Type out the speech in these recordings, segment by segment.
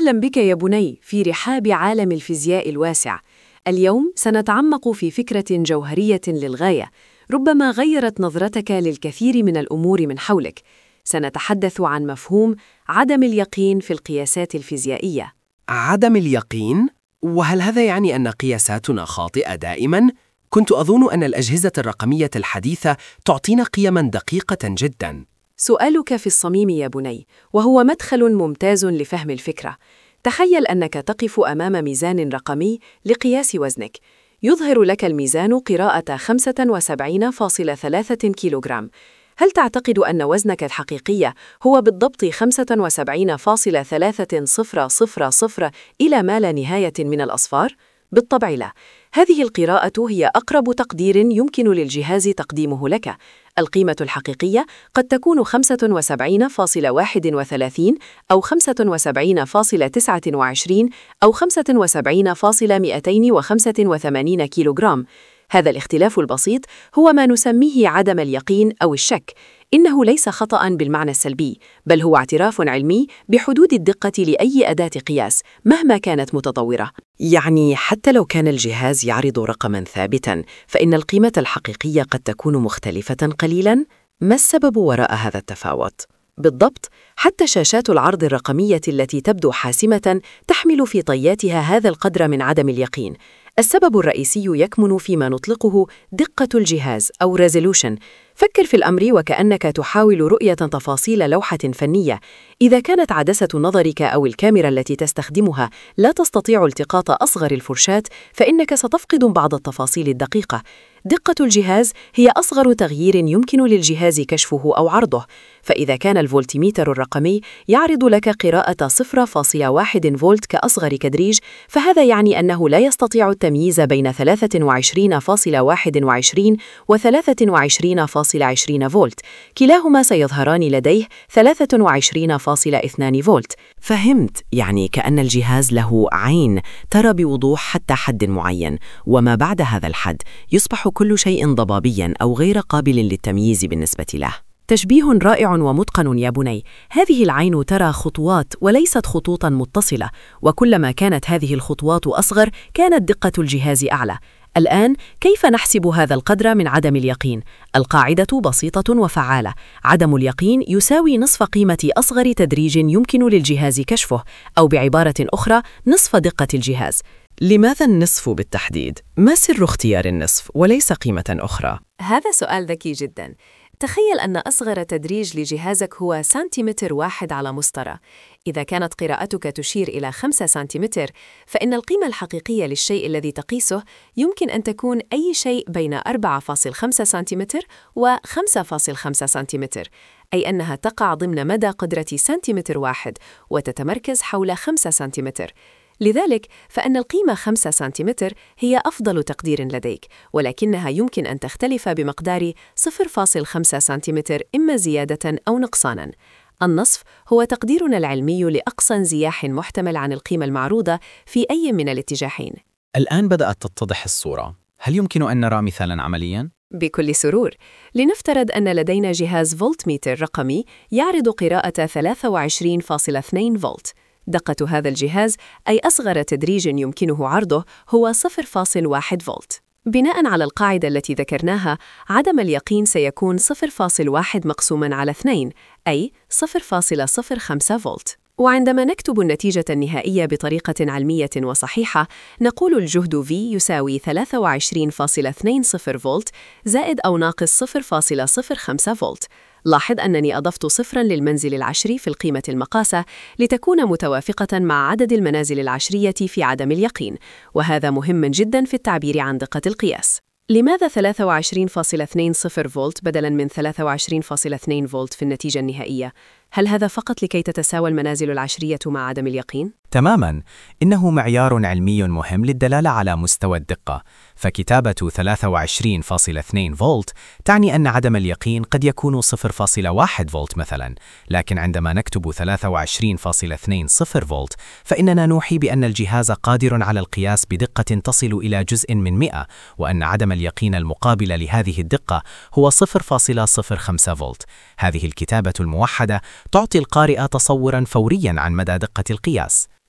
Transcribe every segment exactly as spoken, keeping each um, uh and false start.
أهلا بك يا بني في رحاب عالم الفيزياء الواسع. اليوم سنتعمق في فكرة جوهرية للغاية، ربما غيرت نظرتك للكثير من الأمور من حولك. سنتحدث عن مفهوم عدم اليقين في القياسات الفيزيائية. عدم اليقين؟ وهل هذا يعني أن قياساتنا خاطئة دائماً؟ كنت أظن أن الأجهزة الرقمية الحديثة تعطينا قيماً دقيقة جداً. سؤالك في الصميم يا بني، وهو مدخل ممتاز لفهم الفكرة. تخيل أنك تقف أمام ميزان رقمي لقياس وزنك. يظهر لك الميزان قراءة خمسة وسبعين فاصلة ثلاثة كيلوغرام. هل تعتقد أن وزنك الحقيقي هو بالضبط خمسة وسبعين فاصلة ثلاثة صفر صفر صفر إلى ما لا نهاية من الأصفار؟ بالطبع لا. هذه القراءة هي أقرب تقدير يمكن للجهاز تقديمه لك. القيمة الحقيقية قد تكون خمسة وسبعين فاصلة واحد وثلاثين أو خمسة وسبعين فاصلة تسعة وعشرين أو خمسة وسبعين فاصلة مئتين وخمسة وثمانين كيلوغرام. هذا الاختلاف البسيط هو ما نسميه عدم اليقين أو الشك. إنه ليس خطأ بالمعنى السلبي، بل هو اعتراف علمي بحدود الدقة لأي أداة قياس مهما كانت متطورة. يعني حتى لو كان الجهاز يعرض رقماً ثابتاً، فإن القيمة الحقيقية قد تكون مختلفة قليلاً. ما السبب وراء هذا التفاوت؟ بالضبط، حتى شاشات العرض الرقمية التي تبدو حاسمة تحمل في طياتها هذا القدر من عدم اليقين. السبب الرئيسي يكمن فيما نطلقه دقة الجهاز أو resolution. فكر في الأمر وكأنك تحاول رؤية تفاصيل لوحة فنية. إذا كانت عدسة نظرك أو الكاميرا التي تستخدمها لا تستطيع التقاط أصغر الفرشاة، فإنك ستفقد بعض التفاصيل الدقيقة. دقة الجهاز هي أصغر تغيير يمكن للجهاز كشفه أو عرضه. فإذا كان الفولتميتر الرقمي يعرض لك قراءة صفر فاصلة واحد فولت كأصغر كدريج، فهذا يعني أنه لا يستطيع التمييز بين ثلاثة وعشرين فاصلة واحد وعشرين و ثلاثة وعشرين فاصلة عشرين فولت. كلاهما سيظهران لديه ثلاثة وعشرين فاصلة اثنين فولت. فهمت، يعني كأن الجهاز له عين ترى بوضوح حتى حد معين، وما بعد هذا الحد يصبح كل شيء ضبابياً أو غير قابل للتمييز بالنسبة له. تشبيه رائع ومتقن يا بني. هذه العين ترى خطوات وليست خطوطاً متصلة، وكلما كانت هذه الخطوات أصغر كانت دقة الجهاز أعلى. الآن كيف نحسب هذا القدر من عدم اليقين؟ القاعدة بسيطة وفعالة. عدم اليقين يساوي نصف قيمة أصغر تدريج يمكن للجهاز كشفه، أو بعبارة أخرى نصف دقة الجهاز. لماذا النصف بالتحديد؟ ما سر اختيار النصف وليس قيمة أخرى؟ هذا سؤال ذكي جداً. تخيل أن أصغر تدريج لجهازك هو سنتيمتر واحد على مسطرة. إذا كانت قراءتك تشير إلى خمسة سنتيمتر، فإن القيمة الحقيقية للشيء الذي تقيسه يمكن أن تكون أي شيء بين أربعة فاصلة خمسة سنتيمتر و خمسة فاصلة خمسة سنتيمتر، أي أنها تقع ضمن مدى قدرة سنتيمتر واحد وتتمركز حول خمسة سنتيمتر. لذلك فإن القيمة خمسة سنتيمتر هي أفضل تقدير لديك، ولكنها يمكن أن تختلف بمقدار صفر فاصلة خمسة سنتيمتر إما زيادة أو نقصاناً. النصف هو تقديرنا العلمي لأقصى انزياح محتمل عن القيمة المعروضة في أي من الاتجاهين. الآن بدأت تتضح الصورة. هل يمكن أن نرى مثالاً عملياً؟ بكل سرور. لنفترض أن لدينا جهاز فولتميتر رقمي يعرض قراءة ثلاثة وعشرين فاصلة اثنين فولت. دقة هذا الجهاز، أي أصغر تدريج يمكنه عرضه، هو صفر فاصلة واحد فولت. بناءً على القاعدة التي ذكرناها، عدم اليقين سيكون صفر فاصلة واحد مقسوماً على اثنين، أي صفر فاصلة صفر خمسة فولت. وعندما نكتب النتيجة النهائية بطريقة علمية وصحيحة، نقول الجهد V يساوي ثلاثة وعشرين فاصلة اثنين صفر فولت زائد أو ناقص صفر فاصلة صفر خمسة فولت. لاحظ أنني أضفت صفراً للمنزل العشري في القيمة المقاسة لتكون متوافقة مع عدد المنازل العشرية في عدم اليقين، وهذا مهم جداً في التعبير عن دقة القياس. لماذا ثلاثة وعشرين فاصلة اثنين صفر فولت بدلاً من ثلاثة وعشرين فاصلة اثنين فولت في النتيجة النهائية؟ هل هذا فقط لكي تتساوى المنازل العشرية مع عدم اليقين؟ تماماً، إنه معيار علمي مهم للدلالة على مستوى الدقة. فكتابة ثلاثة وعشرين فاصلة اثنين فولت تعني أن عدم اليقين قد يكون صفر فاصلة واحد فولت مثلاً، لكن عندما نكتب ثلاثة وعشرين فاصلة اثنين صفر فولت فإننا نوحي بأن الجهاز قادر على القياس بدقة تصل إلى جزء من مئة، وأن عدم اليقين المقابل لهذه الدقة هو صفر فاصلة صفر خمسة فولت. هذه الكتابة الموحدة تعطي القارئ تصوراً فورياً عن مدى دقة القياس.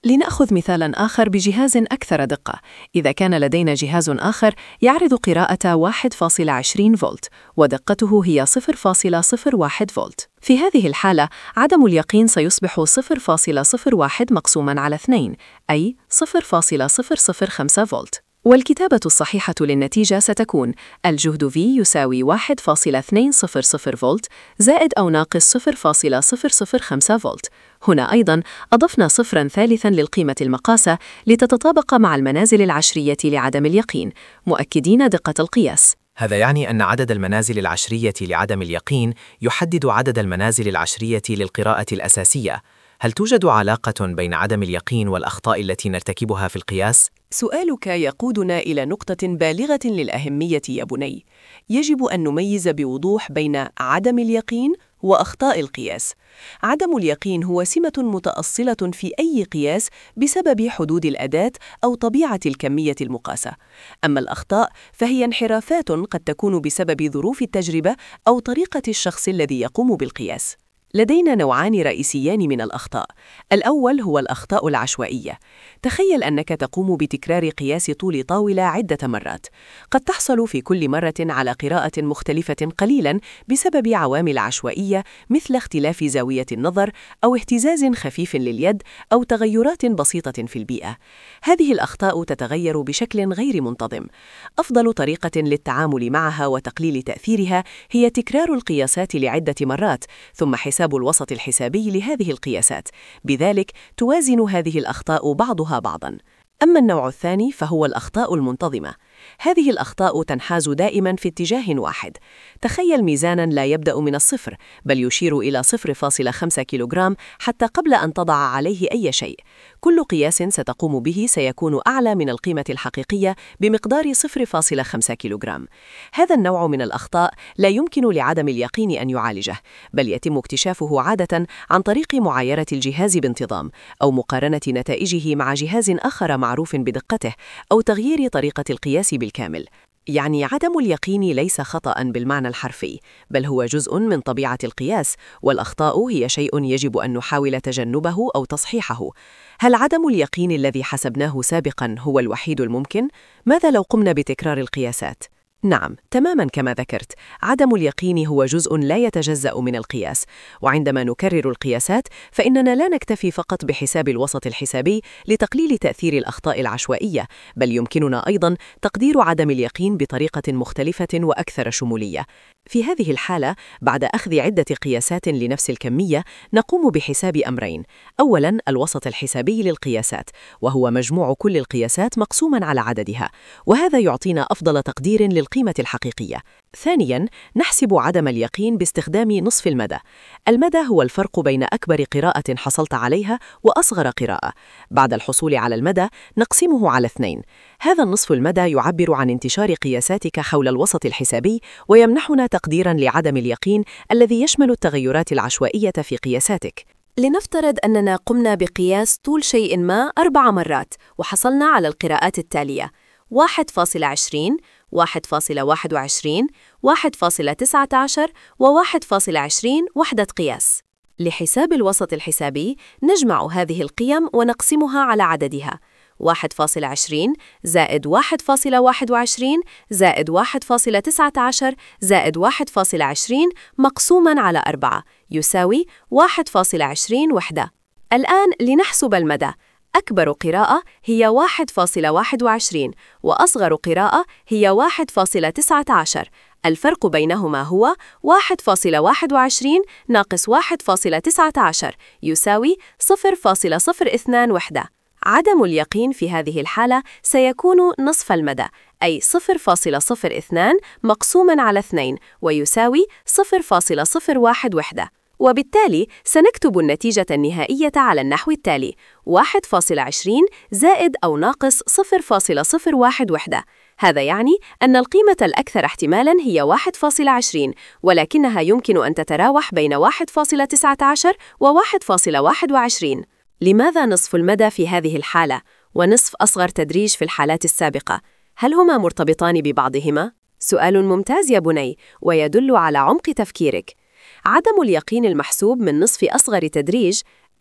لنأخذ مثالاً آخر بجهاز أكثر دقة. إذا كان لدينا جهاز آخر يعرض قراءة واحد فاصلة عشرين فولت ودقته هي صفر فاصلة صفر واحد فولت، في هذه الحالة عدم اليقين سيصبح صفر فاصلة صفر واحد مقسوماً على اثنين، أي صفر فاصلة صفر صفر خمسة فولت. والكتابة الصحيحة للنتيجة ستكون الجهد V يساوي واحد فاصلة اثنين صفر صفر فولت زائد أو ناقص صفر فاصلة صفر صفر خمسة فولت. هنا أيضاً أضفنا صفراً ثالثاً للقيمة المقاسة لتتطابق مع المنازل العشرية لعدم اليقين، مؤكدين دقة القياس. هذا يعني أن عدد المنازل العشرية لعدم اليقين يحدد عدد المنازل العشرية للقراءة الأساسية. هل توجد علاقة بين عدم اليقين والأخطاء التي نرتكبها في القياس؟ سؤالك يقودنا إلى نقطة بالغة للأهمية يا بني. يجب أن نميز بوضوح بين عدم اليقين وأخطاء القياس. عدم اليقين هو سمة متأصلة في أي قياس بسبب حدود الأداة أو طبيعة الكمية المقاسة. أما الأخطاء فهي انحرافات قد تكون بسبب ظروف التجربة أو طريقة الشخص الذي يقوم بالقياس. لدينا نوعان رئيسيان من الأخطاء. الأول هو الأخطاء العشوائية. تخيل أنك تقوم بتكرار قياس طول طاولة عدة مرات. قد تحصل في كل مرة على قراءة مختلفة قليلاً بسبب عوامل عشوائية مثل اختلاف زاوية النظر أو اهتزاز خفيف لليد أو تغيرات بسيطة في البيئة. هذه الأخطاء تتغير بشكل غير منتظم. أفضل طريقة للتعامل معها وتقليل تأثيرها هي تكرار القياسات لعدة مرات ثم حساب الوسط الحسابي لهذه القياسات، بذلك توازن هذه الأخطاء بعضها بعضاً. أما النوع الثاني فهو الأخطاء المنتظمة. هذه الأخطاء تنحاز دائماً في اتجاه واحد. تخيل ميزاناً لا يبدأ من الصفر بل يشير إلى صفر فاصلة خمسة كيلوغرام حتى قبل أن تضع عليه أي شيء. كل قياس ستقوم به سيكون أعلى من القيمة الحقيقية بمقدار صفر فاصلة خمسة كيلوغرام. هذا النوع من الأخطاء لا يمكن لعدم اليقين أن يعالجه، بل يتم اكتشافه عادة عن طريق معايرة الجهاز بانتظام أو مقارنة نتائجه مع جهاز آخر معروف بدقته أو تغيير طريقة القياس بالكامل. يعني عدم اليقين ليس خطأ بالمعنى الحرفي، بل هو جزء من طبيعة القياس، والأخطاء هي شيء يجب أن نحاول تجنبه أو تصحيحه. هل عدم اليقين الذي حسبناه سابقاً هو الوحيد الممكن؟ ماذا لو قمنا بتكرار القياسات؟ نعم، تماماً كما ذكرت، عدم اليقين هو جزء لا يتجزأ من القياس، وعندما نكرر القياسات فإننا لا نكتفي فقط بحساب الوسط الحسابي لتقليل تأثير الأخطاء العشوائية، بل يمكننا أيضاً تقدير عدم اليقين بطريقة مختلفة وأكثر شمولية. في هذه الحالة، بعد أخذ عدة قياسات لنفس الكمية، نقوم بحساب أمرين. أولاً، الوسط الحسابي للقياسات، وهو مجموع كل القياسات مقسوماً على عددها، وهذا يعطينا أفضل تقدير للقيمة الحقيقية. ثانياً، نحسب عدم اليقين باستخدام نصف المدى. المدى هو الفرق بين أكبر قراءة حصلت عليها وأصغر قراءة. بعد الحصول على المدى، نقسمه على اثنين. هذا النصف المدى يعبر عن انتشار قياساتك حول الوسط الحسابي، ويمنحنا تقديراً لعدم اليقين الذي يشمل التغيرات العشوائية في قياساتك. لنفترض أننا قمنا بقياس طول شيء ما أربع مرات وحصلنا على القراءات التالية: واحد فاصلة عشرين، واحد فاصلة واحد وعشرين، واحد فاصلة تسعة عشر وواحد فاصلة عشرين وحدة قياس. لحساب الوسط الحسابي نجمع هذه القيم ونقسمها على عددها: واحد فاصلة عشرين زائد واحد فاصلة واحد وعشرين زائد واحد فاصلة تسعة عشر زائد واحد فاصلة عشرين مقسوماً على أربعة يساوي واحد فاصلة عشرين وحدة. الآن لنحسب المدى. أكبر قراءة هي واحد فاصلة واحد وعشرين وأصغر قراءة هي واحد فاصلة تسعة عشر. الفرق بينهما هو واحد فاصلة واحد وعشرين ناقص واحد فاصلة تسعة عشر يساوي صفر فاصلة صفر اثنين وحدة. عدم اليقين في هذه الحالة سيكون نصف المدى، أي صفر فاصلة صفر اثنين مقسوماً على اثنين ويساوي صفر فاصلة صفر واحد وحدة. وبالتالي سنكتب النتيجة النهائية على النحو التالي: واحد فاصلة عشرين زائد أو ناقص صفر فاصلة صفر واحد وحدة. هذا يعني أن القيمة الأكثر احتمالاً هي واحد فاصلة عشرين، ولكنها يمكن أن تتراوح بين واحد فاصلة تسعة عشر و واحد فاصلة واحد وعشرين. لماذا نصف المدى في هذه الحالة ونصف أصغر تدريج في الحالات السابقة؟ هل هما مرتبطان ببعضهما؟ سؤال ممتاز يا بني، ويدل على عمق تفكيرك. عدم اليقين المحسوب من نصف أصغر تدريج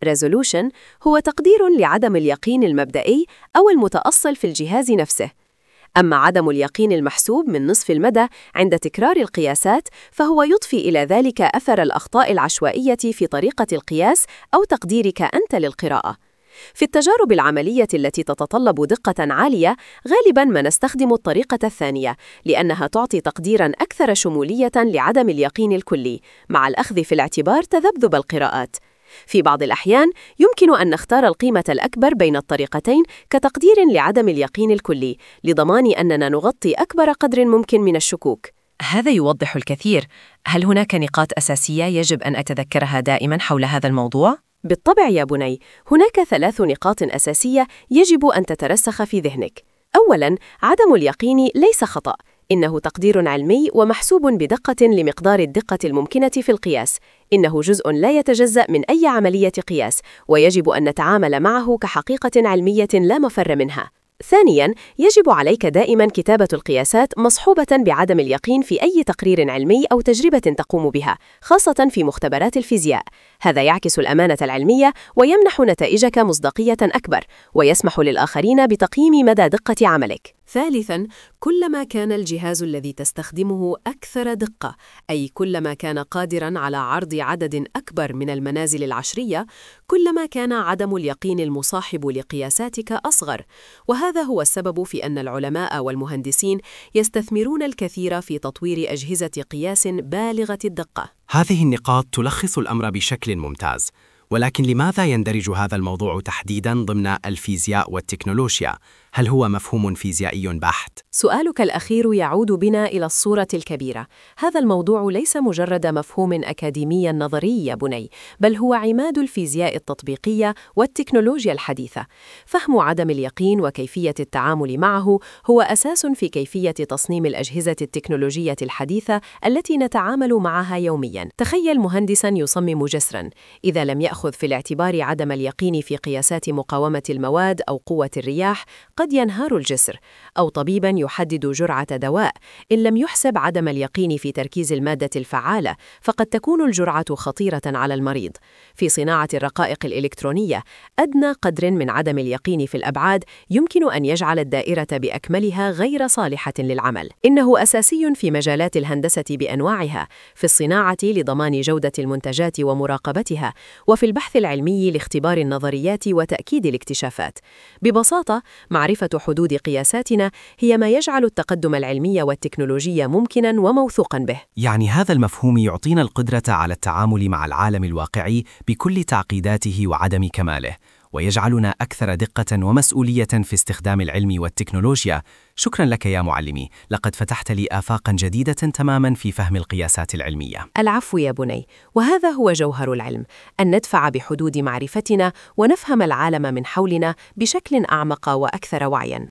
resolution هو تقدير لعدم اليقين المبدئي أو المتأصل في الجهاز نفسه. أما عدم اليقين المحسوب من نصف المدى عند تكرار القياسات فهو يضفي إلى ذلك أثر الأخطاء العشوائية في طريقة القياس أو تقديرك أنت للقراءة. في التجارب العملية التي تتطلب دقة عالية غالباً ما نستخدم الطريقة الثانية لأنها تعطي تقديراً أكثر شمولية لعدم اليقين الكلي مع الأخذ في الاعتبار تذبذب القراءات. في بعض الأحيان يمكن أن نختار القيمة الأكبر بين الطريقتين كتقدير لعدم اليقين الكلي لضمان أننا نغطي أكبر قدر ممكن من الشكوك. هذا يوضح الكثير. هل هناك نقاط أساسية يجب أن أتذكرها دائماً حول هذا الموضوع؟ بالطبع يا بني، هناك ثلاث نقاط أساسية يجب أن تترسخ في ذهنك. أولاً، عدم اليقين ليس خطأ، إنه تقدير علمي ومحسوب بدقة لمقدار الدقة الممكنة في القياس. إنه جزء لا يتجزأ من أي عملية قياس، ويجب أن نتعامل معه كحقيقة علمية لا مفر منها. ثانياً، يجب عليك دائماً كتابة القياسات مصحوبة بعدم اليقين في أي تقرير علمي أو تجربة تقوم بها، خاصة في مختبرات الفيزياء. هذا يعكس الأمانة العلمية ويمنح نتائجك مصداقية أكبر، ويسمح للآخرين بتقييم مدى دقة عملك. ثالثاً، كلما كان الجهاز الذي تستخدمه أكثر دقة، أي كلما كان قادراً على عرض عدد أكبر من المنازل العشرية، كلما كان عدم اليقين المصاحب لقياساتك أصغر. وهذا هو السبب في أن العلماء والمهندسين يستثمرون الكثير في تطوير أجهزة قياس بالغة الدقة. هذه النقاط تلخص الأمر بشكل ممتاز، ولكن لماذا يندرج هذا الموضوع تحديداً ضمن الفيزياء والتكنولوجيا؟ هل هو مفهوم فيزيائي بحت؟ سؤالك الأخير يعود بنا إلى الصورة الكبيرة. هذا الموضوع ليس مجرد مفهوم أكاديمي نظري يا بني، بل هو عماد الفيزياء التطبيقية والتكنولوجيا الحديثة. فهم عدم اليقين وكيفية التعامل معه هو أساس في كيفية تصميم الأجهزة التكنولوجية الحديثة التي نتعامل معها يومياً. تخيل مهندساً يصمم جسراً، إذا لم يأخذ في الاعتبار عدم اليقين في قياسات مقاومة المواد أو قوة الرياح قد ينهار الجسر، أو طبيباً يحدد جرعة دواء، إن لم يحسب عدم اليقين في تركيز المادة الفعالة فقد تكون الجرعة خطيرة على المريض. في صناعة الرقائق الإلكترونية، أدنى قدر من عدم اليقين في الأبعاد يمكن أن يجعل الدائرة بأكملها غير صالحة للعمل. إنه أساسي في مجالات الهندسة بأنواعها، في الصناعة لضمان جودة المنتجات ومراقبتها، وفي البحث العلمي لاختبار النظريات وتأكيد الاكتشافات. ببساطة، معرفة حدود قياساتنا هي ما يجعل التقدم العلمي والتكنولوجي ممكناً وموثوقاً به. يعني هذا المفهوم يعطينا القدرة على التعامل مع العالم الواقعي بكل تعقيداته وعدم كماله، ويجعلنا أكثر دقة ومسؤولية في استخدام العلم والتكنولوجيا. شكراً لك يا معلمي، لقد فتحت لي آفاقاً جديدة تماماً في فهم القياسات العلمية. العفو يا بني، وهذا هو جوهر العلم، أن ندفع بحدود معرفتنا ونفهم العالم من حولنا بشكل أعمق وأكثر وعياً.